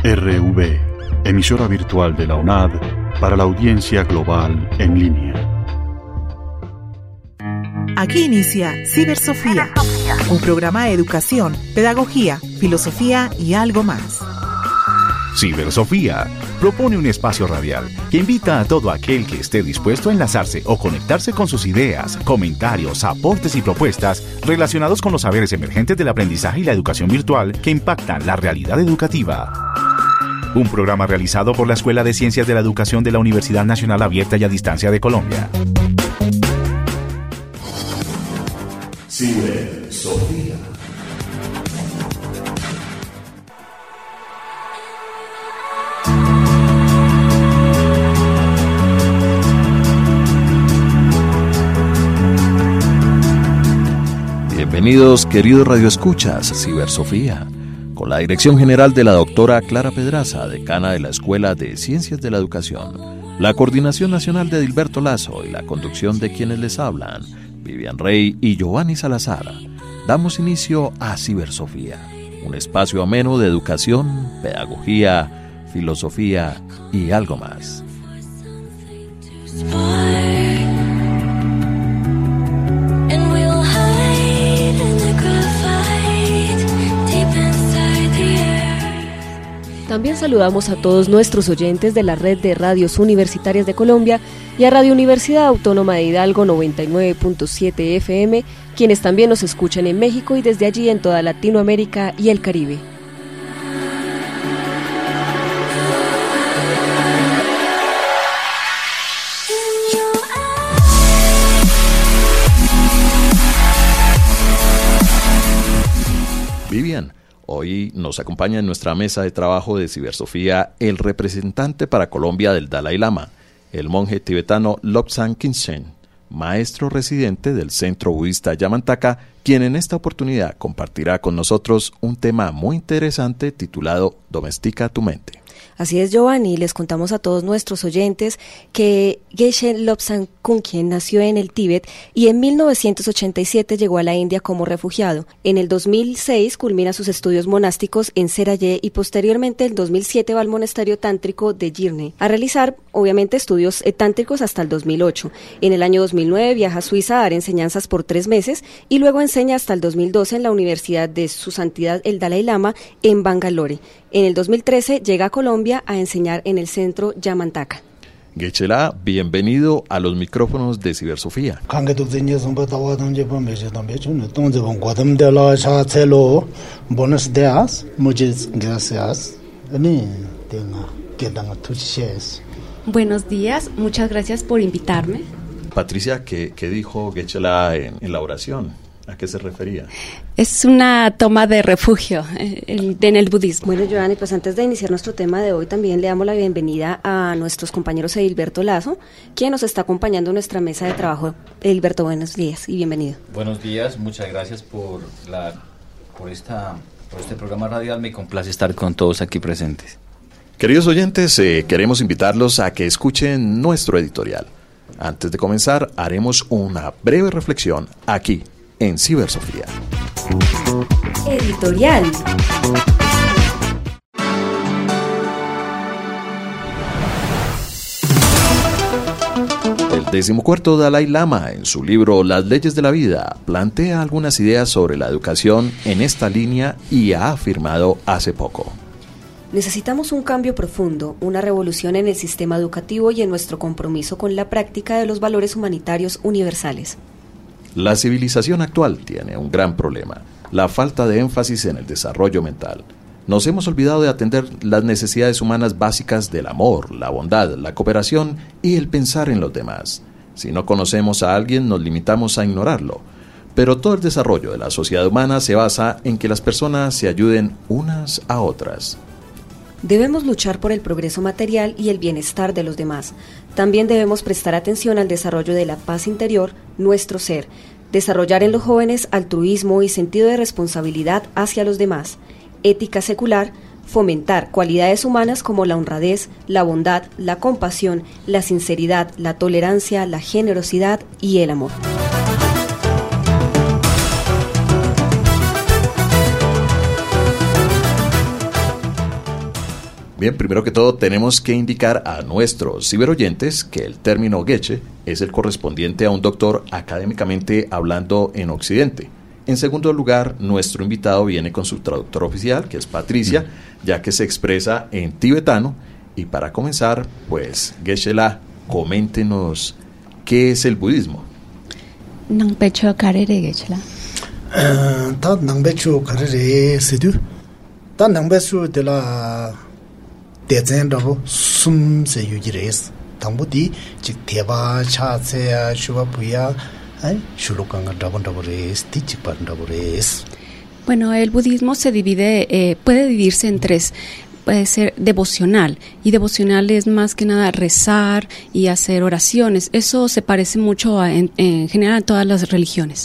RV, emisora virtual de la UNAD para la audiencia global en línea. Aquí inicia Cibersofía, un programa de educación, pedagogía, filosofía y algo más. Cibersofía propone un espacio radial que invita a todo aquel que esté dispuesto a enlazarse o conectarse con sus ideas, comentarios, aportes y propuestas relacionados con los saberes emergentes del aprendizaje y la educación virtual que impactan la realidad educativa. Un programa realizado por la Escuela de Ciencias de la Educación de la Universidad Nacional Abierta y a Distancia de Colombia. Cibersofía. Bienvenidos, queridos radioescuchas, a Cibersofía, con la dirección general de la doctora Clara Pedraza, decana de la Escuela de Ciencias de la Educación, la coordinación nacional de Edilberto Lazo y la conducción de quienes les hablan, Vivian Rey y Giovanni Salazar. Damos inicio a Cibersofía, un espacio ameno de educación, pedagogía, filosofía y algo más. También saludamos a todos nuestros oyentes de la red de radios universitarias de Colombia y a Radio Universidad Autónoma de Hidalgo 99.7 FM, quienes también nos escuchan en México y desde allí en toda Latinoamérica y el Caribe. Vivian, hoy nos acompaña en nuestra mesa de trabajo de Cibersofía el representante para Colombia del Dalai Lama, el monje tibetano Lobsang Khyentse, maestro residente del Centro Budista Yamantaka, quien en esta oportunidad compartirá con nosotros un tema muy interesante titulado Domestica tu mente. Así es, Giovanni, les contamos a todos nuestros oyentes que Geshe Lobsang Khyentse nació en el Tíbet y en 1987 llegó a la India como refugiado. En el 2006 culmina sus estudios monásticos en Seraye y posteriormente en 2007 va al monasterio tántrico de Girne a realizar, obviamente, estudios tántricos hasta el 2008. En el año 2009 viaja a Suiza a dar enseñanzas por 3 meses y luego enseña hasta el 2012 en la Universidad de Su Santidad el Dalai Lama en Bangalore. En el 2013 llega a Colombia a enseñar en el Centro Yamantaka. Geshe-la, bienvenido a los micrófonos de Cibersofía. Buenos días, muchas gracias. Buenos días, muchas gracias por invitarme. Patricia, ¿qué dijo Geshe-la en la oración? ¿A qué se refería? Es una toma de refugio en el budismo. Bueno, Giovanni, pues antes de iniciar nuestro tema de hoy, también le damos la bienvenida a nuestros compañeros Edilberto Lazo, quien nos está acompañando en nuestra mesa de trabajo. Edilberto, buenos días y bienvenido. Buenos días, muchas gracias por este programa radial. Me complace estar con todos aquí presentes. Queridos oyentes, queremos invitarlos a que escuchen nuestro editorial. Antes de comenzar, haremos una breve reflexión aquí, en Cibersofía. Editorial. El 14º Dalai Lama, en su libro Las leyes de la vida, plantea algunas ideas sobre la educación en esta línea y ha afirmado hace poco: necesitamos un cambio profundo, una revolución en el sistema educativo y en nuestro compromiso con la práctica de los valores humanitarios universales. La civilización actual tiene un gran problema: la falta de énfasis en el desarrollo mental. Nos hemos olvidado de atender las necesidades humanas básicas del amor, la bondad, la cooperación y el pensar en los demás. Si no conocemos a alguien, nos limitamos a ignorarlo. Pero todo el desarrollo de la sociedad humana se basa en que las personas se ayuden unas a otras. Debemos luchar por el progreso material y el bienestar de los demás. También debemos prestar atención al desarrollo de la paz interior, nuestro ser, desarrollar en los jóvenes altruismo y sentido de responsabilidad hacia los demás, ética secular, fomentar cualidades humanas como la honradez, la bondad, la compasión, la sinceridad, la tolerancia, la generosidad y el amor. Bien, primero que todo tenemos que indicar a nuestros ciberoyentes que el término Geshe es el correspondiente a un doctor académicamente hablando en Occidente. En segundo lugar, nuestro invitado viene con su traductor oficial, que es Patricia, ya que se expresa en tibetano. Y para comenzar, pues, Geshe-la, coméntenos qué es el budismo. Nangpecho karere Geshe-la. Ta nangpecho karere sidu. Ta nangpecho de la dezen rabo sum se yujires. Tambo di chik teba cha tse shuba puya shulukanga rabon rabores di chikpan rabores. Bueno, el budismo se divide, puede dividirse en tres. Puede ser devocional, y devocional es más que nada rezar y hacer oraciones. Eso se parece mucho en general a todas las religiones.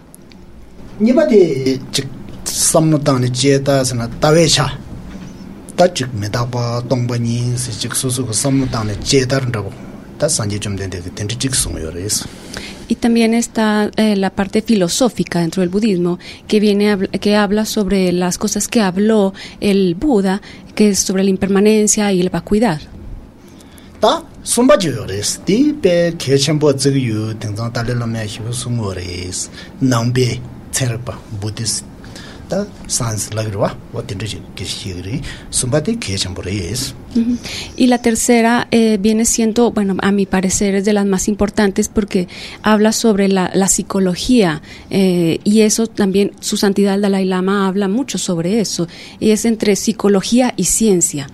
Nibadi chik samno tangni jeta sana tawecha. Ta chik medaba tongba ni se chik susu samno tangni jeta rabo. Ta sanje chumdende tende chik sumyores. Y también está la parte filosófica dentro del budismo, que habla sobre las cosas que habló el Buda, que es sobre la impermanencia y la vacuidad. Ta sumbajores di pe kechenbo zgyu dingzang dalelame hibu sumores nambe tserpa buddhist ta sans lagruwa o tendri kishiri sumbati kechembores. Y la tercera viene siendo, bueno, a mi parecer es de las más importantes porque habla sobre la psicología y eso también, su santidad el Dalai Lama habla mucho sobre eso, y es entre psicología y ciencia.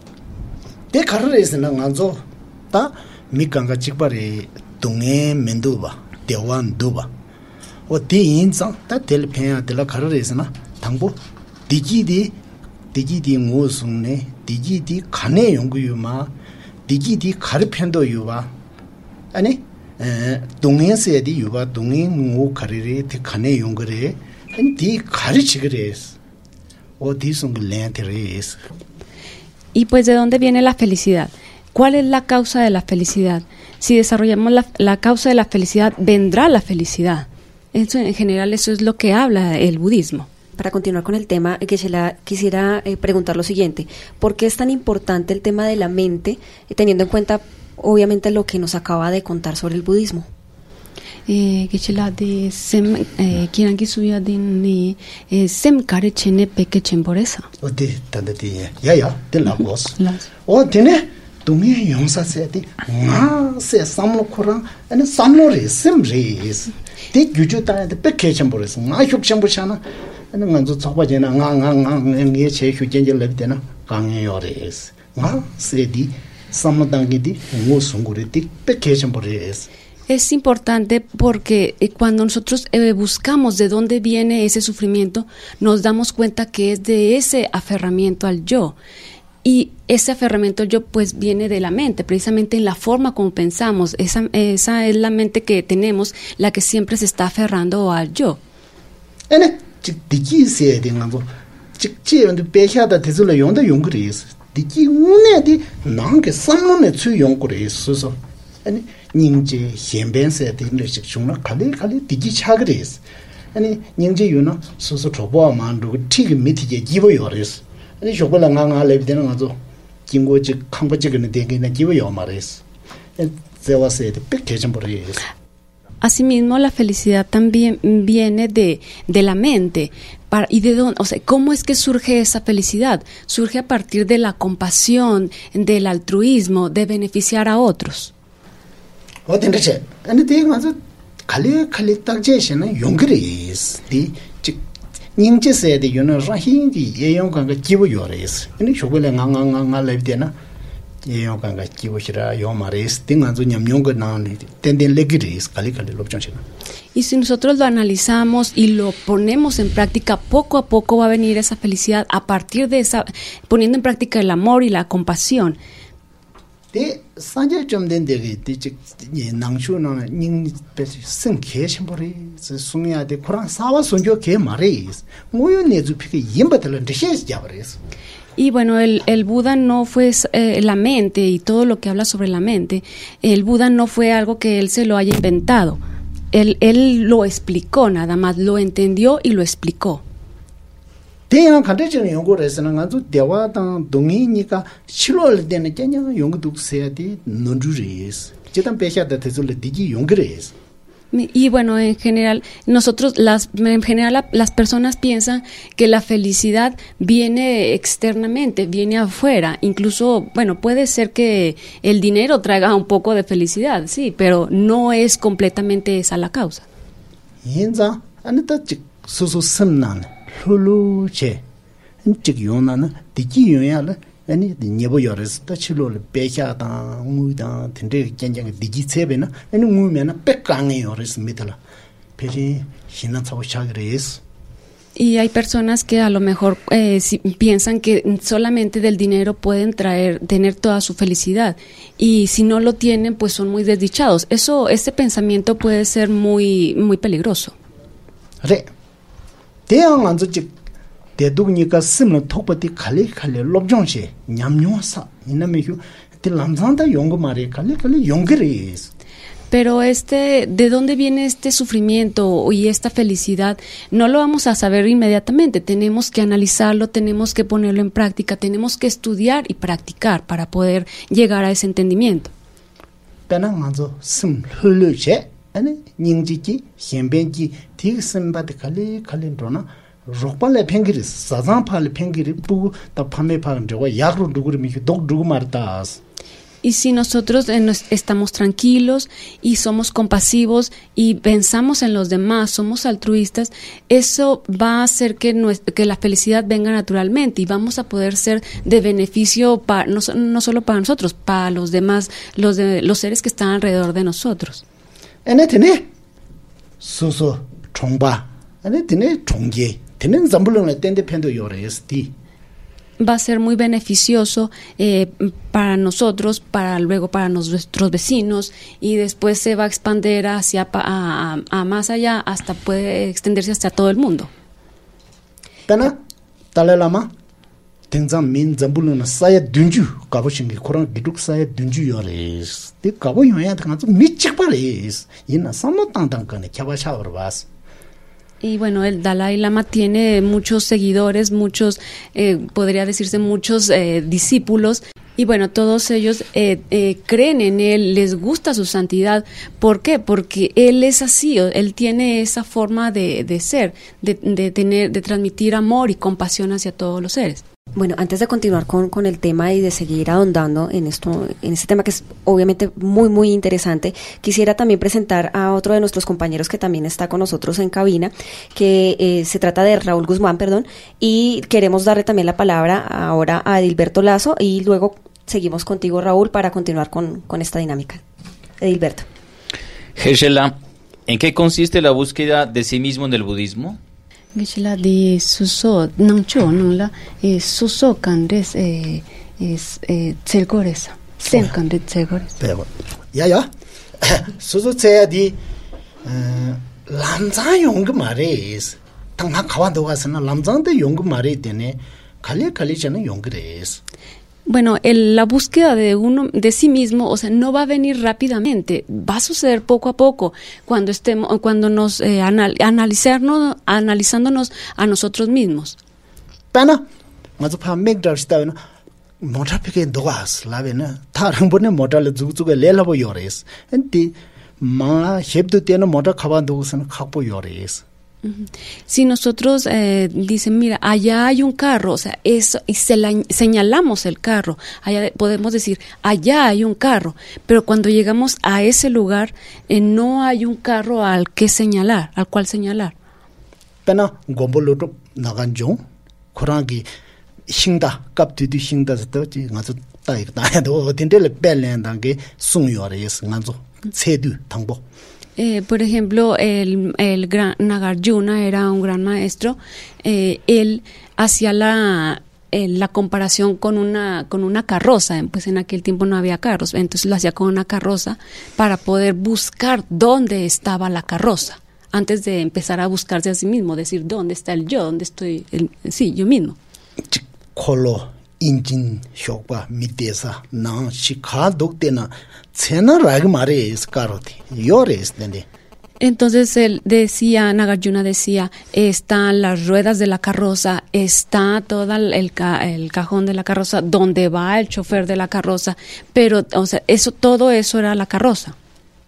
De carreras en Anzo, ta mi ganga chikbare tunge menduba, dewan duba. O ti insa, ta telpea de la carreras na, tangbo, digi di ngosune, digi di kane yongu yuma, digi di karpendo yuba. Ane, tunge se di yuba, tunge ngo karire, te kane yongure, and di karichigres. O di sung lenteres. Y pues, ¿de dónde viene la felicidad? ¿Cuál es la causa de la felicidad? Si desarrollamos la causa de la felicidad, vendrá la felicidad. Eso, en general, eso es lo que habla el budismo. Para continuar con el tema, quisiera preguntar lo siguiente. ¿Por qué es tan importante el tema de la mente, teniendo en cuenta, obviamente, lo que nos acaba de contar sobre el budismo? Geshe-la de sem kirangi suya din sem kare chene peke chemboresa. O de tandati ya de la voz. O tiene tunge yongsa se di nga se samlo khora ane samlo re sem res. De gyuju ta de peke chemboresa nga hyuk chembochana ane nganzo chokba jena nga nge che hyujen je lebdena gange yores. Nga se di samlo dangi di ngo sungure di peke chemboresa. Es importante porque cuando nosotros buscamos de dónde viene ese sufrimiento, nos damos cuenta que es de ese aferramiento al yo. Y ese aferramiento al yo pues viene de la mente, precisamente en la forma como pensamos. Esa es la mente que tenemos, la que siempre se está aferrando al yo. 닝제 현변세 되는 식중나 칼리 디지 차그레스 아니 닝제 유나 소소 trobo만 루 티기 미티게 기보요레스 아니 쇼글라 강알레 되는 거죠 긴고지 강보지는 되게는 기보요 말레스 제와세 de pequeño borres. Asimismo, la felicidad también viene de la mente. ¿Y de dónde? O sea, ¿cómo es que surge esa felicidad? Surge a partir de la compasión, del altruismo, de beneficiar a otros. O tendré, ane te ngazo kale takje shena yongres di ningje se de yona rahin di yeyong kanga kibo yores ane shogole nga lebdena yeyong kanga kibo shira yomares tingazo nyamyong na ne tenden legres kale lobchon shena. Y si nosotros lo analizamos y lo ponemos en práctica, poco a poco va a venir esa felicidad a partir de poniendo en práctica el amor y la compasión. De sanje chomdende de nangshu no ning sen ke chembori sumia de kuran sawa sonjo ke mares moyo nezu pike yimbatel ndeshes jabres. Y bueno, el Buda no fue la mente y todo lo que habla sobre la mente. El Buda no fue algo que él se lo haya inventado. Él lo explicó nada más, lo entendió y lo explicó. 대양 간대적 연구에서는 아주 대화당 동의니까 실로를 되는 게냐 연구도 해야 돼 논주리스 제단 배샤다 대sol을 디기 연구레스. Y bueno, en general las personas piensan que la felicidad viene externamente, viene afuera. Incluso, bueno, puede ser que el dinero traiga un poco de felicidad, sí, pero no es completamente esa la causa. 인자 안에다 수수 섬난 훌루체 즉 요나는 디기 요야를 아니 니보여스 따치로를 배샤다 무다 텐데 견장 디기 세베나 아니 무면은 백강이요스 미들라 베리 신나서 샤그레스. Y hay personas que a lo mejor piensan que solamente del dinero pueden tener toda su felicidad, y si no lo tienen pues son muy desdichados. Ese pensamiento puede ser muy muy peligroso. 그래. 대양 안저 대독니까 심는 톡버티 칼리 롭정시 냠뇨사 이나메휴 딜람산다 용거 말에 칼리 용거레스. Pero ¿de dónde viene este sufrimiento y esta felicidad? No lo vamos a saber inmediatamente. Tenemos que analizarlo, tenemos que ponerlo en práctica, tenemos que estudiar y practicar para poder llegar a ese entendimiento. Y si nosotros estamos tranquilos y somos compasivos y pensamos en los demás, somos altruistas, eso va a hacer que la felicidad venga naturalmente y vamos a poder ser de beneficio no solo para nosotros, para los demás, los seres que están alrededor de nosotros. Va a ser muy beneficioso para nosotros, luego para nuestros vecinos, y después se va a expandir hacia a más allá, hasta puede extenderse hasta todo el mundo. Y bueno, el Dalai Lama tiene muchos seguidores, podría decirse muchos discípulos, y bueno, todos ellos creen en él, les gusta su santidad. ¿Por qué? Porque él es así, él tiene esa forma de ser, de transmitir amor y compasión hacia todos los seres. Bueno, antes de continuar con el tema y de seguir ahondando en este tema que es obviamente muy, muy interesante, quisiera también presentar a otro de nuestros compañeros que también está con nosotros en cabina, que se trata de Raúl Guzmán, y queremos darle también la palabra ahora a Edilberto Lazo, y luego seguimos contigo, Raúl, para continuar con esta dinámica. Edilberto. Geshe-la, ¿en qué consiste la búsqueda de sí mismo en el budismo? Geshe-la di suso nangcho nangla suso kandes tselgoresa sen kandes tselgoresa. 야야 suso tsaya di lamzang yong mares tangha kawando gasna lamzang de yong mare dene kale chana yong res. Bueno, la búsqueda de sí mismo, o sea, no va a venir rápidamente, va a suceder poco a poco cuando nos analizándonos a nosotros mismos. Pana, mazo pa megdar sta na motor pike dogas lavena tarang bone motor le zug le labo yores enti ma hebdu tiene motor khaban dosan khakpo yores. Si nosotros dicen, mira, allá hay un carro, o sea, eso, y señalamos el carro, allá podemos decir, allá hay un carro, pero cuando llegamos a ese lugar, no hay un carro al cual señalar. Pena gomboloto naganjo, korangi hinda kaptudu hinda zati ngazo tai da do tindele belendange sungyores ngazo sedu tangbo. Por ejemplo, el gran Nagarjuna era un gran maestro. Él hacía la comparación con una carroza. Pues en aquel tiempo no había carros, entonces lo hacía con una carroza para poder buscar dónde estaba la carroza antes de empezar a buscarse a sí mismo, decir dónde está el yo, dónde estoy yo mismo. 인진 효과 밑에서 나 시카 독대나 채나 라그 말에 스카로티 요레스 된데 Entonces él decía, Nagarjuna decía, están las ruedas de la carroza, está todo el cajón de la carroza, donde va el chofer de la carroza, pero, o sea, todo eso era la carroza.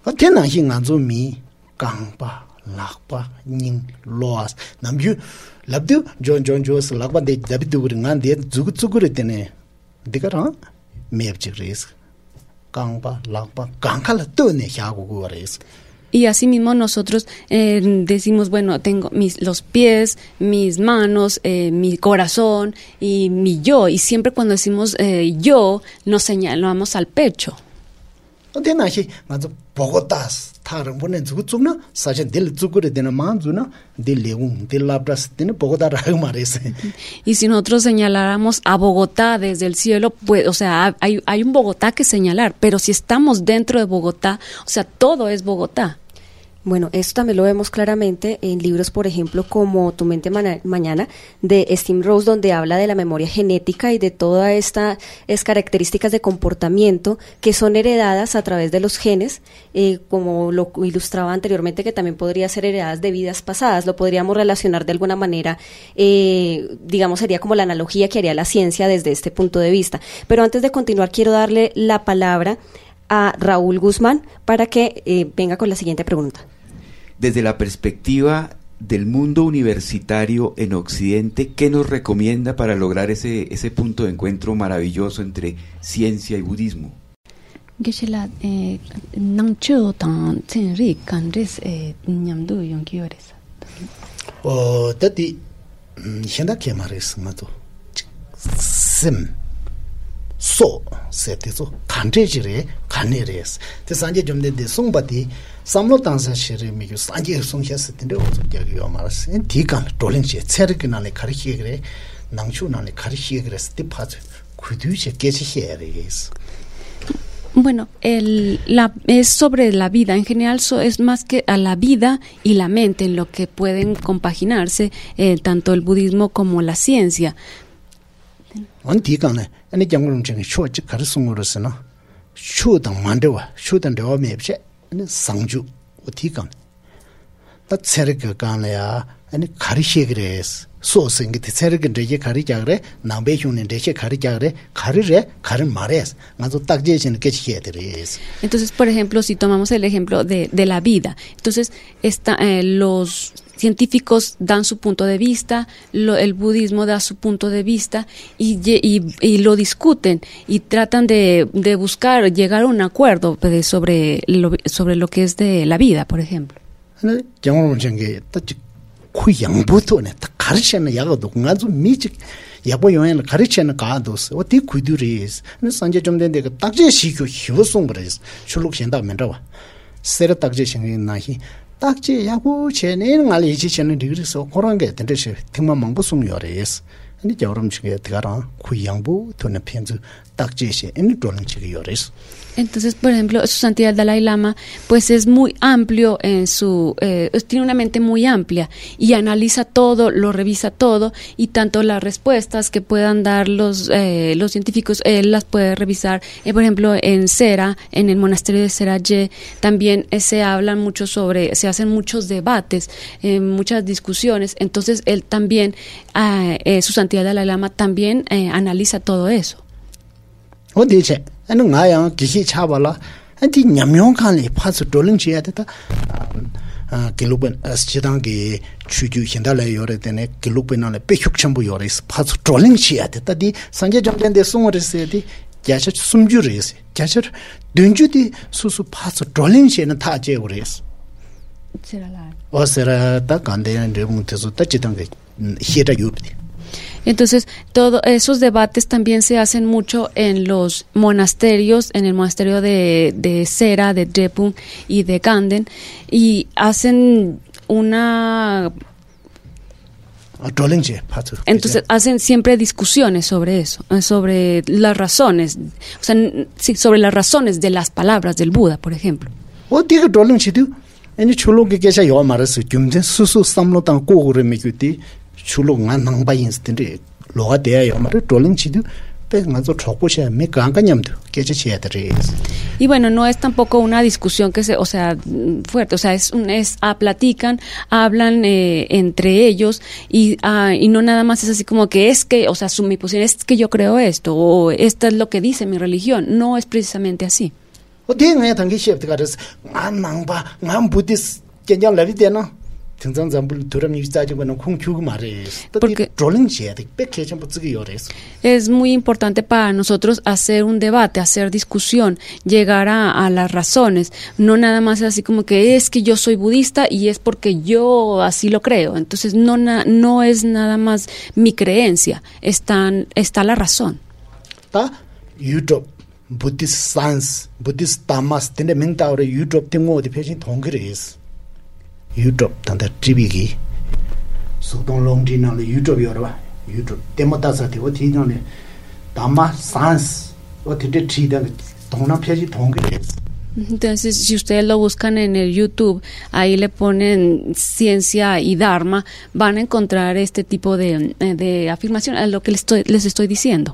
Y así mismo nosotros decimos, bueno, tengo los pies, mis manos, mi corazón y mi yo. Y siempre cuando decimos yo, nos señalamos al pecho. Y si nosotros señaláramos a Bogotá desde el cielo, pues, o sea, hay un Bogotá que señalar, pero si estamos dentro de Bogotá, o sea, todo es Bogotá. Bueno, esto también lo vemos claramente en libros, por ejemplo, como Tu mente mañana, de Steve Rose, donde habla de la memoria genética y de todas estas características de comportamiento que son heredadas a través de los genes, como lo ilustraba anteriormente, que también podría ser heredadas de vidas pasadas. Lo podríamos relacionar de alguna manera, digamos, sería como la analogía que haría la ciencia desde este punto de vista. Pero antes de continuar, quiero darle la palabra a Raúl Guzmán para que venga con la siguiente pregunta. Desde la perspectiva del mundo universitario en Occidente, ¿qué nos recomienda para lograr ese punto de encuentro maravilloso entre ciencia y budismo? So sete so kanje jire kane res te sanje jomde de songbati samlo tansa shire mi sanje songya setinde ozo jagyo maras en tikan dolen che cerkina le kharhi gre nangchu na le kharhi gre sti phaz kudu che keche heres. Bueno, es sobre la vida. En general es más que a la vida y la mente en lo que pueden compaginarse tanto el budismo como la ciencia. Antigane, any young ching short carsungurusana, shoot and mandewa, shoot and the omepche, and sangju, utikan. That Serika Ganlea, and Karishigres, so sing it Serikan de Karijagre, Nambehun and Deche Karijagre, Karire, Karin Mares, Mazo Takjes and Ketch is. Entonces, por ejemplo, si tomamos el ejemplo de la vida, entonces los científicos dan su punto de vista, el budismo da su punto de vista y lo discuten y tratan de buscar, llegar a un acuerdo sobre lo que es de la vida, por ejemplo. 딱지 야구 전에는 알리지 전에 리그서 그런 게 된듯이 정말 망부송 요래스 근데 저런 식의 들어가라 구양부 돈의 편주 딱지시 인 돌은 식의 요래스. Entonces, por ejemplo, su santidad Dalai Lama, pues es muy amplio en tiene una mente muy amplia y analiza todo, lo revisa todo y tanto las respuestas que puedan dar los científicos, él las puede revisar. Por ejemplo, en Sera, en el monasterio de Seraye, también se hablan mucho se hacen muchos debates, muchas discusiones. Entonces, él también, su santidad Dalai Lama también analiza todo eso. dice anu ngaya gihi chabala anti nyamyong kan le phasu doling che ta kiluben asjidang ge chuju hinda la yore tene kiluben na le pechuk chambu yore phasu doling che ta di sanje jamden de sungore se di jacha sumju re se jacha dunju di susu phasu doling che na ta je ore será la o será ta kande de munteso ta chitang ge hira yubdi. Entonces, todos esos debates también se hacen mucho en los monasterios, en el monasterio de Sera, de Drepung y de Ganden, y hacen entonces hacen siempre discusiones sobre eso, sobre las razones, o sea, sí, sobre las razones de las palabras del Buda, por ejemplo. Chulo nga nang ba yin stinde loga de ya ma rolling chi du Y bueno, no es tampoco una discusión que o sea, fuerte, o sea, platican, hablan entre ellos y no nada más es así como que es que, o sea, mi posición es que yo creo esto o esto es lo que dice mi religión, no es precisamente así. Porque es muy importante para nosotros hacer un debate, hacer discusión, llegar a las razones, no nada más así como que es que yo soy budista y es porque yo así lo creo, entonces no es nada más mi creencia, está la razón. YouTube, Buddhist science, Buddhist dhammas, tiene mente ahora YouTube tengo de pecho tongres. YouTube tanta tribigi sudong long dina le YouTube yorba YouTube temata sati o ti ne dhamma science o ti de tri da tongna pechi tongres. Entonces, si ustedes lo buscan en el YouTube, ahí le ponen ciencia y dharma, van a encontrar este tipo de afirmación, a lo que les estoy diciendo.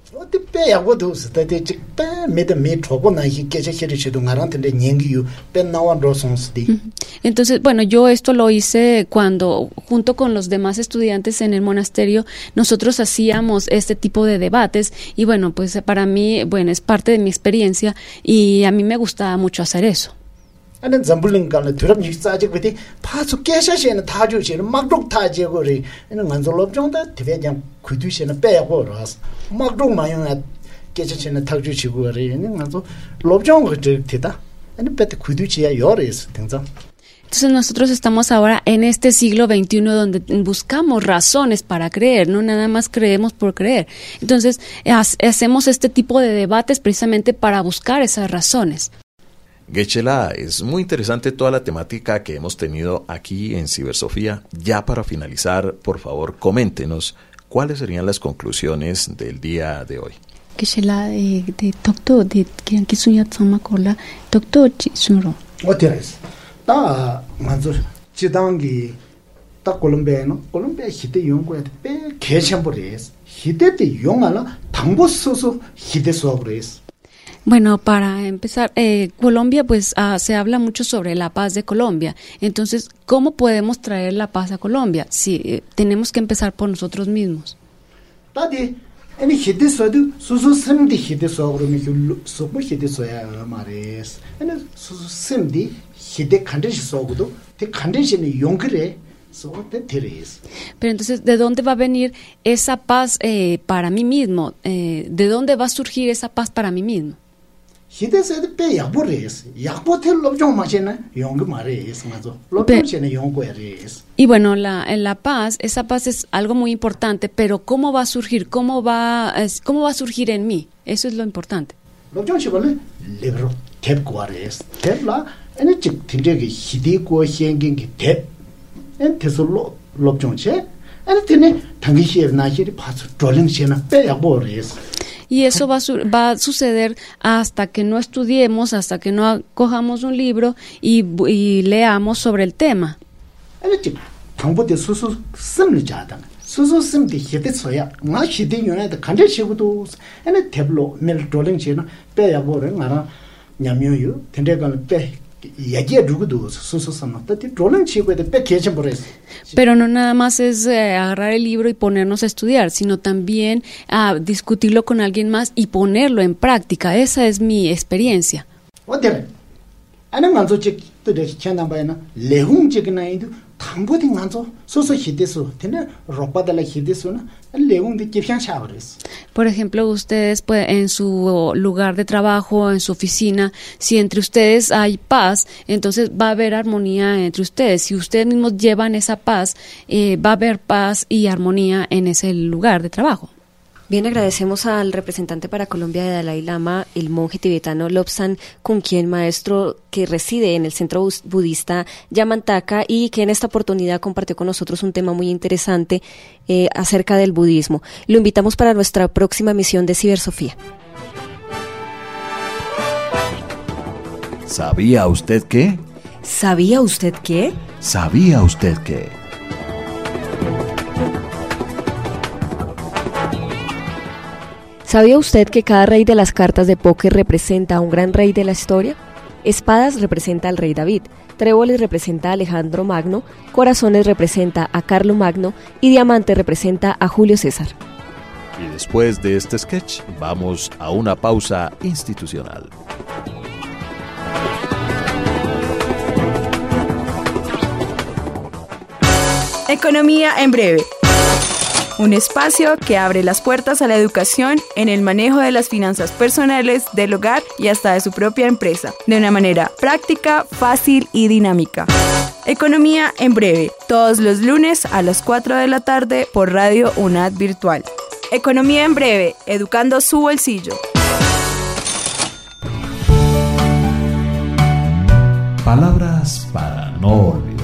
Entonces, bueno, yo esto lo hice cuando, junto con los demás estudiantes en el monasterio, nosotros hacíamos este tipo de debates y bueno, pues para mí, bueno, es parte de mi experiencia y a mí me gustaba mucho hacer eso. Entonces nosotros estamos ahora en este siglo XXI donde buscamos razones para creer, no nada más creemos por creer. Entonces hacemos este tipo de debates precisamente para buscar esas razones. Geshe-la, es muy interesante toda la temática que hemos tenido aquí en Cibersofía. Ya para finalizar, por favor, coméntenos cuáles serían las conclusiones del día de hoy. Geshe-la, de doctor, de que aquí suya tsama kola, doctor sunro. Oteres. Ta manzo chidangi ta Colombia no, Colombia hite yongko pe kechambores. Hite de yongala tambo soso hite sobres. Bueno, para empezar, Colombia, pues se habla mucho sobre la paz de Colombia. Entonces, ¿cómo podemos traer la paz a Colombia? Sí, tenemos que empezar por nosotros mismos. Pero entonces, ¿de dónde va a venir esa paz para mí mismo? ¿De dónde va a surgir esa paz para mí mismo? Y bueno, la paz, esa paz es algo muy importante, pero ¿cómo va a surgir? ¿Cómo va a surgir en mí? Eso es lo importante. Y eso va a suceder hasta que no estudiemos, hasta que no cojamos un libro y leamos sobre el tema. Pero no nada más es agarrar el libro y ponernos a estudiar, sino también a discutirlo con alguien más y ponerlo en práctica. Esa es mi experiencia. Por ejemplo, ustedes en su lugar de trabajo, en su oficina, si entre ustedes hay paz, entonces va a haber armonía entre ustedes. Si ustedes mismos llevan esa paz, va a haber paz y armonía en ese lugar de trabajo. Bien, agradecemos al representante para Colombia de Dalai Lama, el monje tibetano Lobsang Khunchen, maestro que reside en el centro budista Yamantaka y que en esta oportunidad compartió con nosotros un tema muy interesante acerca del budismo. Lo invitamos para nuestra próxima emisión de Cibersofía. ¿Sabía usted qué? ¿Sabía usted qué? ¿Sabía usted qué? ¿Sabía usted que cada rey de las cartas de póker representa a un gran rey de la historia? Espadas representa al rey David, tréboles representa a Alejandro Magno, corazones representa a Carlomagno y diamante representa a Julio César. Y después de este sketch, vamos a una pausa institucional. Economía en breve. Un espacio que abre las puertas a la educación en el manejo de las finanzas personales, del hogar y hasta de su propia empresa, de una manera práctica, fácil y dinámica. Economía en breve, todos los lunes a las 4 de la tarde por Radio UNAD Virtual. Economía en breve, educando su bolsillo. Palabras para no olvidar.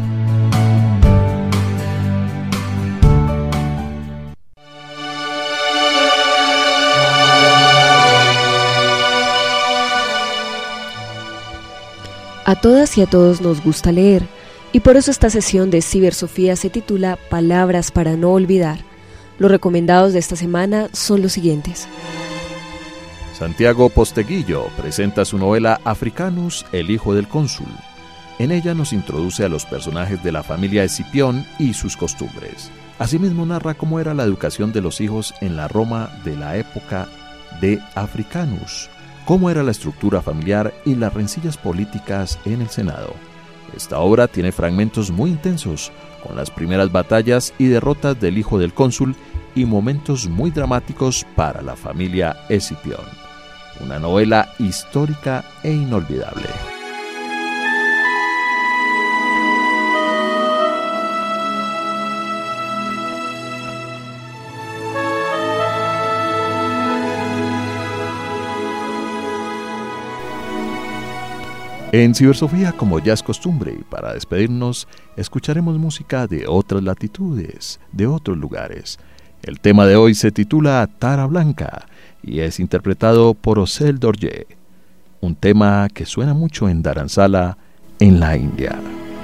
A todas y a todos nos gusta leer, y por eso esta sesión de Cibersofía se titula Palabras para no olvidar. Los recomendados de esta semana son los siguientes. Santiago Posteguillo presenta su novela Africanus, el hijo del cónsul. En ella nos introduce a los personajes de la familia Escipión y sus costumbres. Asimismo narra cómo era la educación de los hijos en la Roma de la época de Africanus, cómo era la estructura familiar y las rencillas políticas en el Senado. Esta obra tiene fragmentos muy intensos, con las primeras batallas y derrotas del hijo del cónsul y momentos muy dramáticos para la familia Escipión. Una novela histórica e inolvidable. En Cibersofía, como ya es costumbre, y para despedirnos, escucharemos música de otras latitudes, de otros lugares. El tema de hoy se titula Tara Blanca y es interpretado por Ocel Dorje, un tema que suena mucho en Dharamsala, en la India.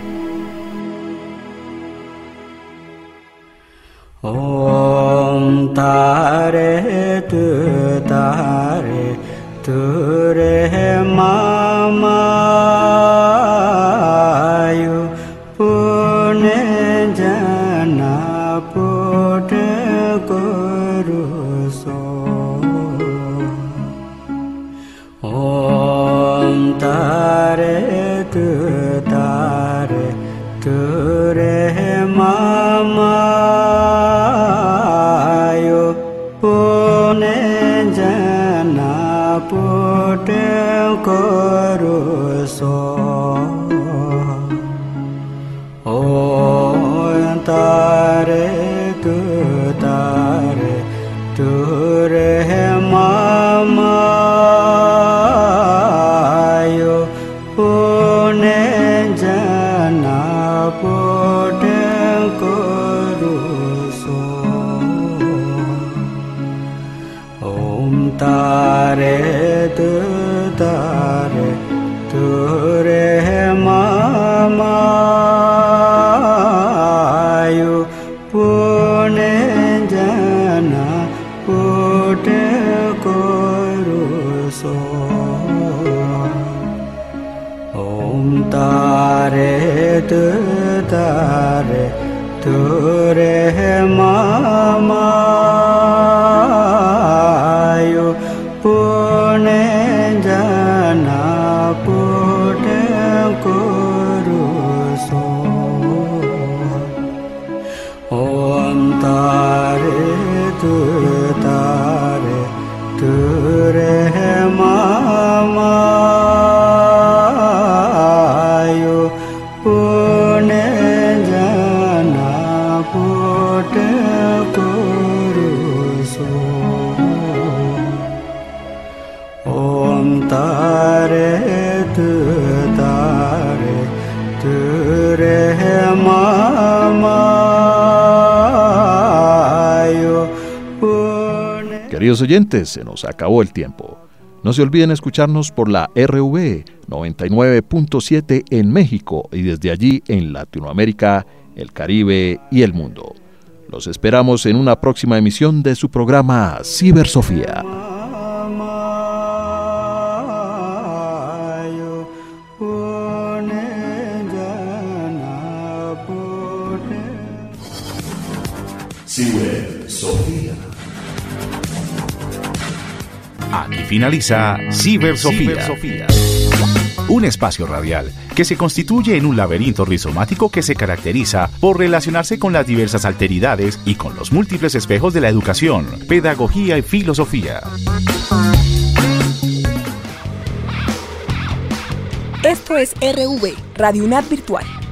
Om tare tu tare ture mamayu pune jana put guru so. Om tare ture mamayu pune jana put guru so. Om tare ture mamayu pune jana put guru so. Om tare ture mamayu pune jana put guru so. Om tare ture mamayu pune jana put guru so. Om tare ture mamayu pune jana put guru so. Om tare ture mamayu. Queridos oyentes, se nos acabó el tiempo. No se olviden escucharnos por la RV 99.7 en México y desde allí en Latinoamérica, el Caribe y el mundo. Los esperamos en una próxima emisión de su programa Cibersofía. Cibersofía. Aquí finaliza Cibersofía. Un espacio radial que se constituye en un laberinto rizomático que se caracteriza por relacionarse con las diversas alteridades y con los múltiples espejos de la educación, pedagogía y filosofía. Esto es RV, Radio UNAD Virtual.